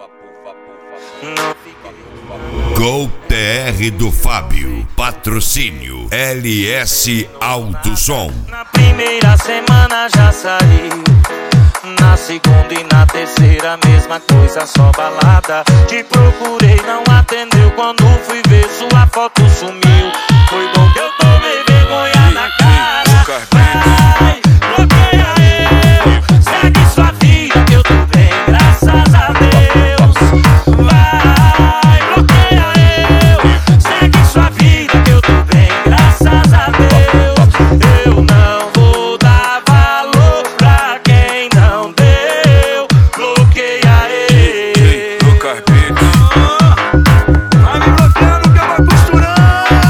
Gol TR do Fábio, patrocínio LS Autosom. Na primeira semana já saiu, na segunda e na terceira mesma coisa, só balada. Te procurei, não atendeu, quando fui ver sua foto sumiu. Foi bom que eu tomei vergonha na cara. Vai, bloqueia eu, segue sua vida que eu tô bem, graças a Deus. Vai, bloqueia eu, segue sua vida que eu tô bem, graças a Deus. Eu não vou dar valor pra quem não deu. Bloqueia ele. Vai me bloqueando que eu vou costurando.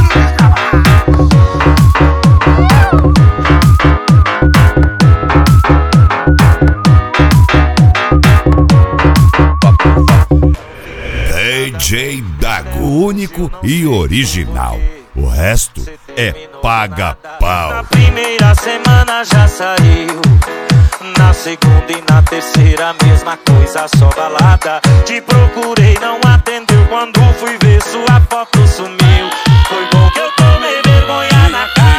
DJ Dago, único e original. O resto é paga-pau. Na primeira semana já saiu, na segunda e na terceira mesma coisa, só balada. Te procurei, não atendeu, quando fui ver sua foto sumiu. Foi bom que eu tomei vergonha na cara.